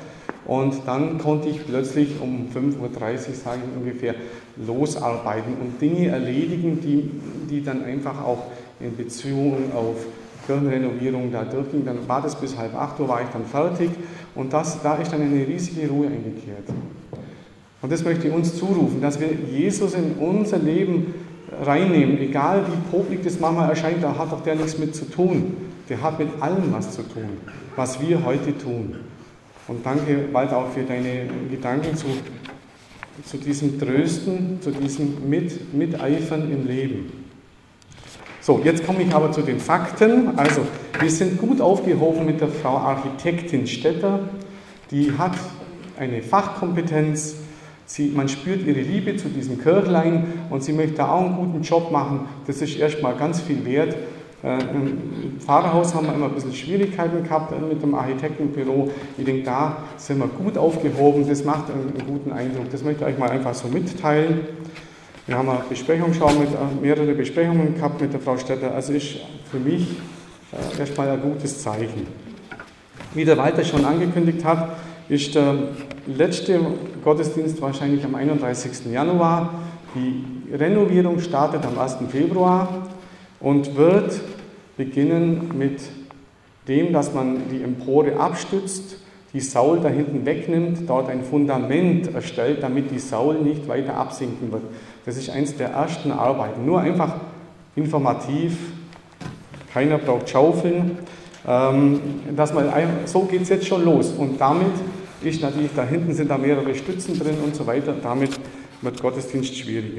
Und dann konnte ich plötzlich um fünf Uhr dreißig, sage ich ungefähr, losarbeiten und Dinge erledigen, die, die dann einfach auch in Beziehung auf Kirchenrenovierung da durchging. Dann war das bis halb acht Uhr, war ich dann fertig und das, da ist dann eine riesige Ruhe eingekehrt. Und das möchte ich uns zurufen, dass wir Jesus in unser Leben reinnehmen, egal wie popelig das manchmal erscheint, da hat doch der nichts mit zu tun. Der hat mit allem was zu tun, was wir heute tun. Und danke, Walter, auch für deine Gedanken zu, zu diesem Trösten, zu diesem mit, Miteifern im Leben. So, jetzt komme ich aber zu den Fakten. Also, wir sind gut aufgehoben mit der Frau Architektin Stetter. Die hat eine Fachkompetenz. Sie, man spürt ihre Liebe zu diesem Kirchlein und sie möchte auch einen guten Job machen. Das ist erstmal ganz viel wert. Im Pfarrhaus haben wir immer ein bisschen Schwierigkeiten gehabt mit dem Architektenbüro. Ich denke, da sind wir gut aufgehoben. Das macht einen, einen guten Eindruck. Das möchte ich euch mal einfach so mitteilen. Wir haben eine Besprechung schon mit, mehrere Besprechungen gehabt mit der Frau Stetter. Also ist für mich äh, erstmal ein gutes Zeichen. Wie der Walter schon angekündigt hat, ist der letzte Gottesdienst wahrscheinlich am einunddreißigsten Januar. Die Renovierung startet am ersten Februar und wird beginnen mit dem, dass man die Empore abstützt, die Saul da hinten wegnimmt, dort ein Fundament erstellt, damit die Saul nicht weiter absinken wird. Das ist eins der ersten Arbeiten. Nur einfach informativ, keiner braucht Schaufeln. Ähm, dass man, so geht es jetzt schon los. Und damit ist natürlich, da hinten sind da mehrere Stützen drin und so weiter, damit wird Gottesdienst schwieriger.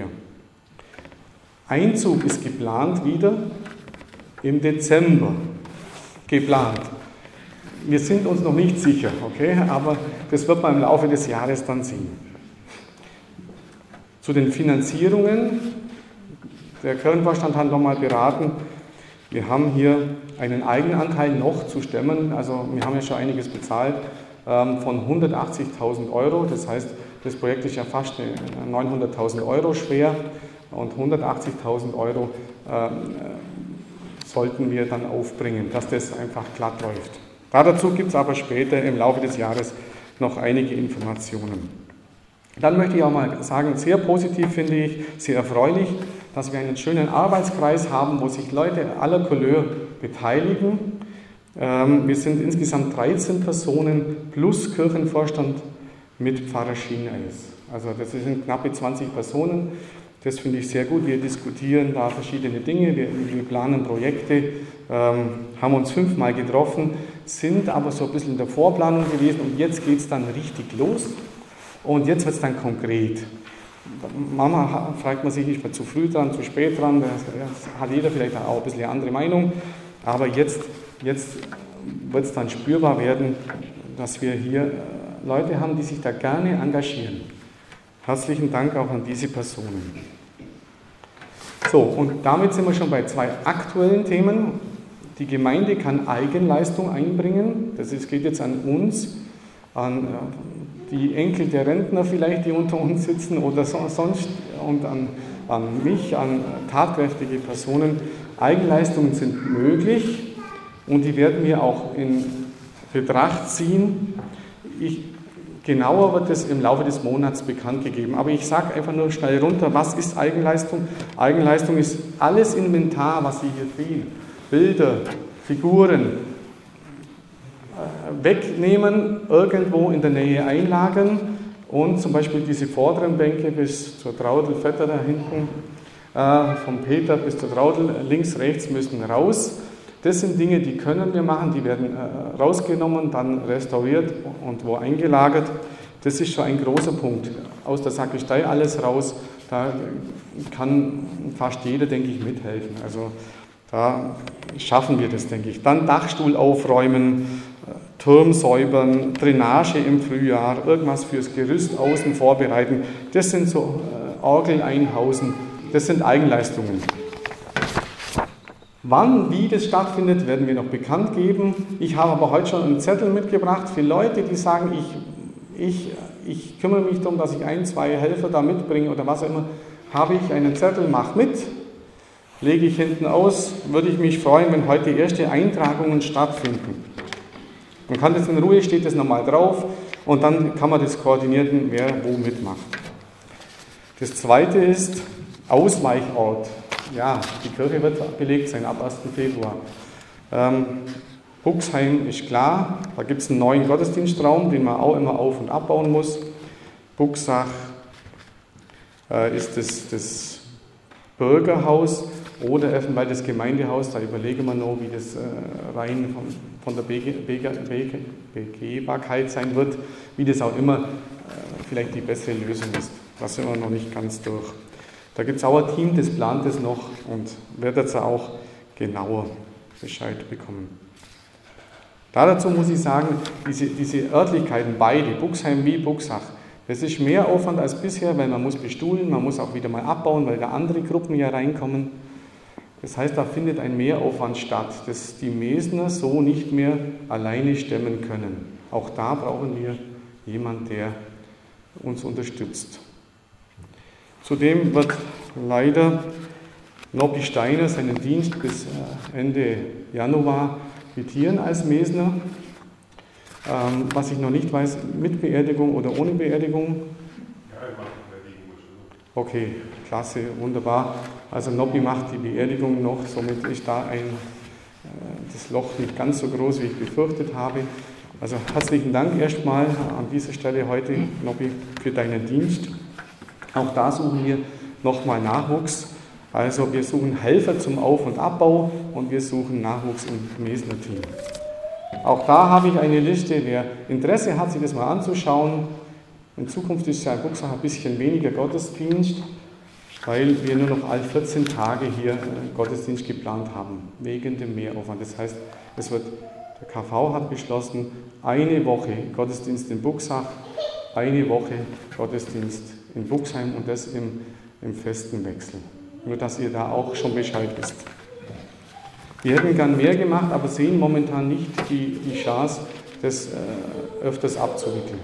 Einzug ist geplant wieder im Dezember. Geplant. Wir sind uns noch nicht sicher, okay, aber das wird man im Laufe des Jahres dann sehen. Zu den Finanzierungen. Der Kirchenvorstand hat nochmal beraten. Wir haben hier einen Eigenanteil noch zu stemmen, also wir haben ja schon einiges bezahlt, von hundertachtzigtausend Euro. Das heißt, das Projekt ist ja fast neunhunderttausend Euro schwer und hundertachtzigtausend Euro äh, sollten wir dann aufbringen, dass das einfach glatt läuft. Dazu gibt es aber später im Laufe des Jahres noch einige Informationen. Dann möchte ich auch mal sagen, sehr positiv finde ich, sehr erfreulich, dass wir einen schönen Arbeitskreis haben, wo sich Leute aller Couleur beteiligen. Wir sind insgesamt dreizehn Personen plus Kirchenvorstand mit Pfarrer Schieneis. Also das sind knappe zwanzig Personen. Das finde ich sehr gut. Wir diskutieren da verschiedene Dinge, wir, wir planen Projekte, ähm, haben uns fünfmal getroffen, sind aber so ein bisschen in der Vorplanung gewesen und jetzt geht es dann richtig los und jetzt wird es dann konkret. Mama fragt man sich, ist man zu früh dran, zu spät dran, das hat jeder vielleicht auch ein bisschen eine andere Meinung, aber jetzt, jetzt wird es dann spürbar werden, dass wir hier Leute haben, die sich da gerne engagieren. Herzlichen Dank auch an diese Personen. So, und damit sind wir schon bei zwei aktuellen Themen. Die Gemeinde kann Eigenleistung einbringen. Das ist, geht jetzt an uns, an die Enkel der Rentner vielleicht, die unter uns sitzen oder so, sonst und an, an mich, an tatkräftige Personen. Eigenleistungen sind möglich und die werden wir auch in Betracht ziehen. Ich, genauer wird es im Laufe des Monats bekannt gegeben. Aber ich sage einfach nur schnell runter, was ist Eigenleistung? Eigenleistung ist alles Inventar, was Sie hier sehen. Bilder, Figuren, wegnehmen, irgendwo in der Nähe einlagern und zum Beispiel diese vorderen Bänke bis zur Traudel Vetter da hinten, äh, vom Peter bis zur Traudel, links, rechts müssen raus. Das sind Dinge, die können wir machen, die werden äh, rausgenommen, dann restauriert und wo eingelagert. Das ist schon ein großer Punkt. Aus der Sakristei alles raus, da kann fast jeder, denke ich, mithelfen. Also da schaffen wir das, denke ich. Dann Dachstuhl aufräumen, Turm säubern, Drainage im Frühjahr, irgendwas fürs Gerüst außen vorbereiten. Das sind so äh, Orgel einhausen, das sind Eigenleistungen. Wann, wie das stattfindet, werden wir noch bekannt geben. Ich habe aber heute schon einen Zettel mitgebracht für Leute, die sagen, ich, ich, ich kümmere mich darum, dass ich ein, zwei Helfer da mitbringe oder was auch immer. Habe ich einen Zettel, mach mit, lege ich hinten aus, würde ich mich freuen, wenn heute erste Eintragungen stattfinden. Man kann das in Ruhe, steht das nochmal drauf und dann kann man das koordinieren, wer wo mitmacht. Das zweite ist Ausweichort. Ja, die Kirche wird belegt sein ab ersten Februar. Ähm, Buxheim ist klar, da gibt es einen neuen Gottesdienstraum, den man auch immer auf- und abbauen muss. Buxach äh, ist das, das Bürgerhaus oder eventuell das Gemeindehaus, da überlegen wir noch, wie das äh, rein von, von der Bege, Bege, Bege, Begehbarkeit sein wird, wie das auch immer äh, vielleicht die bessere Lösung ist. Da sind wir noch nicht ganz durch. Da gibt es auch ein Team, das plant es noch und wird jetzt auch genauer Bescheid bekommen. Da dazu muss ich sagen, diese, diese Örtlichkeiten, beide, Buxheim wie Buxach, das ist mehr Aufwand als bisher, weil man muss bestuhlen, man muss auch wieder mal abbauen, weil da andere Gruppen ja reinkommen. Das heißt, da findet ein Mehraufwand statt, das die Mesner so nicht mehr alleine stemmen können. Auch da brauchen wir jemanden, der uns unterstützt. Zudem wird leider Nobby Steiner seinen Dienst bis Ende Januar quittieren als Mesner. Ähm, was ich noch nicht weiß, mit Beerdigung oder ohne Beerdigung? Ja, ich mache die Beerdigung. Okay, klasse, wunderbar. Also Nobby macht die Beerdigung noch, somit ist da ein, äh, das Loch nicht ganz so groß, wie ich befürchtet habe. Also herzlichen Dank erstmal an dieser Stelle heute, Nobby, für deinen Dienst. Auch da suchen wir nochmal Nachwuchs. Also wir suchen Helfer zum Auf- und Abbau und wir suchen Nachwuchs im Mesner-Team. Auch da habe ich eine Liste, wer Interesse hat, sich das mal anzuschauen. In Zukunft ist ja in Buxach ein bisschen weniger Gottesdienst, weil wir nur noch alle vierzehn Tage hier Gottesdienst geplant haben, wegen dem Mehraufwand. Das heißt, es wird, der K V hat beschlossen, eine Woche Gottesdienst in Buxach, eine Woche Gottesdienst in Buxheim und das im, im festen Wechsel. Nur, dass ihr da auch schon Bescheid wisst. Wir hätten gern mehr gemacht, aber sehen momentan nicht die, die Chance, das äh, öfters abzuwickeln.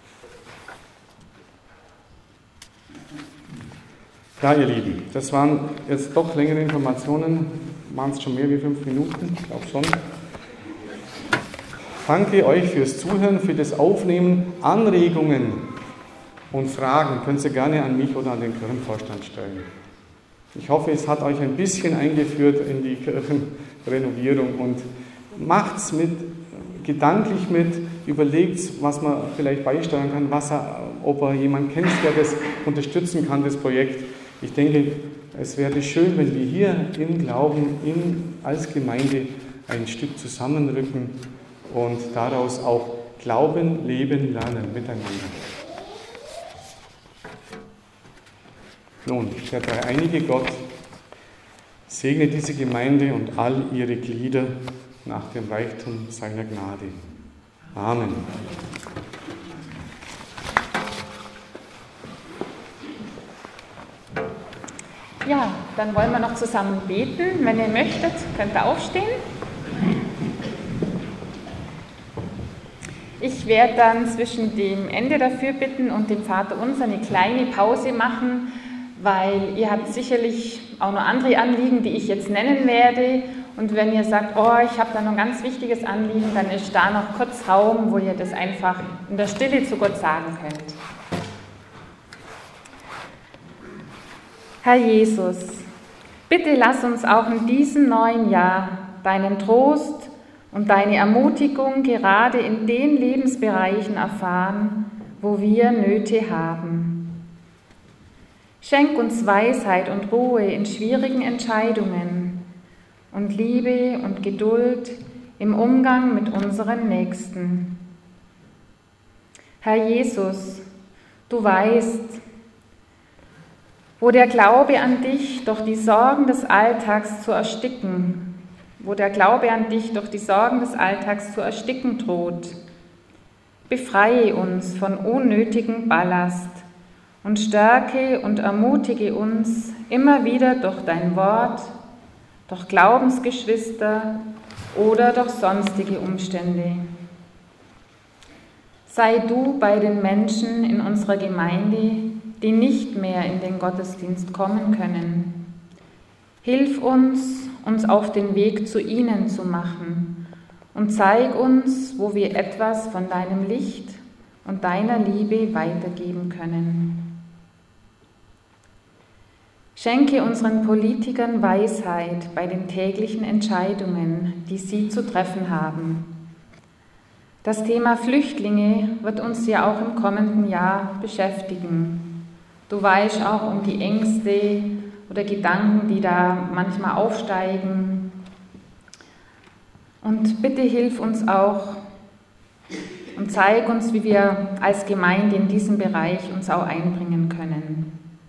Ja, ihr Lieben, das waren jetzt doch längere Informationen. Waren es schon mehr wie fünf Minuten? Ich glaube schon. Danke euch fürs Zuhören, für das Aufnehmen. Anregungen und Fragen könnt ihr gerne an mich oder an den Kirchenvorstand stellen. Ich hoffe, es hat euch ein bisschen eingeführt in die Kirchenrenovierung und macht's mit, gedanklich mit, überlegt, was man vielleicht beisteuern kann, was er, ob er jemanden kennt, der das unterstützen kann, das Projekt. Ich denke, es wäre schön, wenn wir hier im Glauben, in, als Gemeinde ein Stück zusammenrücken und daraus auch Glauben, Leben, Lernen miteinander. Nun, der dreieinige Gott segne diese Gemeinde und all ihre Glieder nach dem Reichtum seiner Gnade. Amen. Ja, dann wollen wir noch zusammen beten. Wenn ihr möchtet, könnt ihr aufstehen. Ich werde dann zwischen dem Ende der Fürbitten und dem Vaterunser eine kleine Pause machen, weil ihr habt sicherlich auch noch andere Anliegen, die ich jetzt nennen werde. Und wenn ihr sagt, oh, ich habe da noch ein ganz wichtiges Anliegen, dann ist da noch kurz Raum, wo ihr das einfach in der Stille zu Gott sagen könnt. Herr Jesus, bitte lass uns auch in diesem neuen Jahr deinen Trost und deine Ermutigung gerade in den Lebensbereichen erfahren, wo wir Nöte haben. Schenk uns Weisheit und Ruhe in schwierigen Entscheidungen und Liebe und Geduld im Umgang mit unseren Nächsten. Herr Jesus, du weißt, wo der Glaube an dich durch die Sorgen des Alltags zu ersticken, wo der Glaube an dich durch die Sorgen des Alltags zu ersticken droht. Befreie uns von unnötigem Ballast und stärke und ermutige uns immer wieder durch dein Wort, durch Glaubensgeschwister oder durch sonstige Umstände. Sei du bei den Menschen in unserer Gemeinde, die nicht mehr in den Gottesdienst kommen können. Hilf uns, uns auf den Weg zu ihnen zu machen und zeig uns, wo wir etwas von deinem Licht und deiner Liebe weitergeben können. Schenke unseren Politikern Weisheit bei den täglichen Entscheidungen, die sie zu treffen haben. Das Thema Flüchtlinge wird uns ja auch im kommenden Jahr beschäftigen. Du weißt auch um die Ängste oder Gedanken, die da manchmal aufsteigen. Und bitte hilf uns auch und zeig uns, wie wir als Gemeinde in diesem Bereich uns auch einbringen können.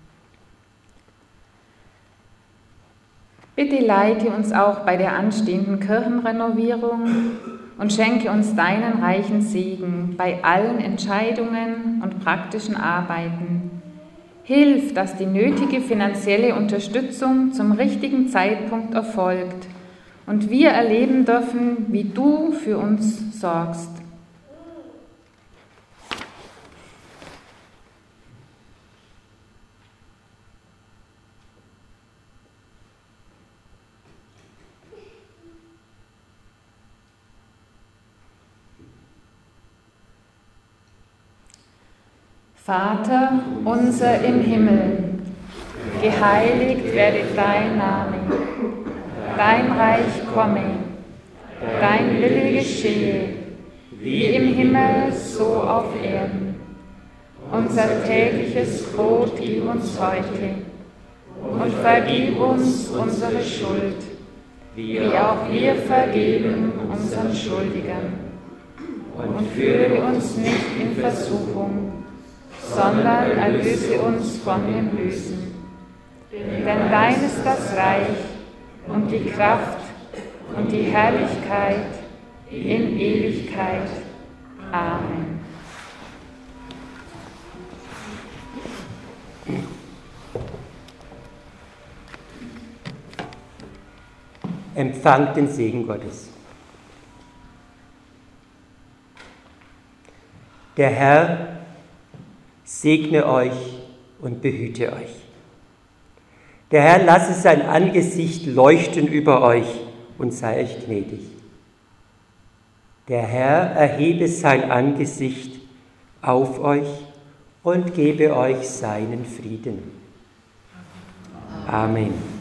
Bitte leite uns auch bei der anstehenden Kirchenrenovierung und schenke uns deinen reichen Segen bei allen Entscheidungen und praktischen Arbeiten. Hilf, dass die nötige finanzielle Unterstützung zum richtigen Zeitpunkt erfolgt und wir erleben dürfen, wie du für uns sorgst. Vater unser im Himmel, geheiligt werde dein Name, dein Reich komme, dein Wille geschehe, wie im Himmel, so auf Erden. Unser tägliches Brot gib uns heute und vergib uns unsere Schuld, wie auch wir vergeben unseren Schuldigern. Und führe uns nicht in Versuchung, sondern erlöse uns von dem Bösen. Denn dein ist das Reich und die Kraft und die Herrlichkeit in Ewigkeit. Amen. Empfangt den Segen Gottes. Der Herr segne euch und behüte euch. Der Herr lasse sein Angesicht leuchten über euch und sei euch gnädig. Der Herr erhebe sein Angesicht auf euch und gebe euch seinen Frieden. Amen.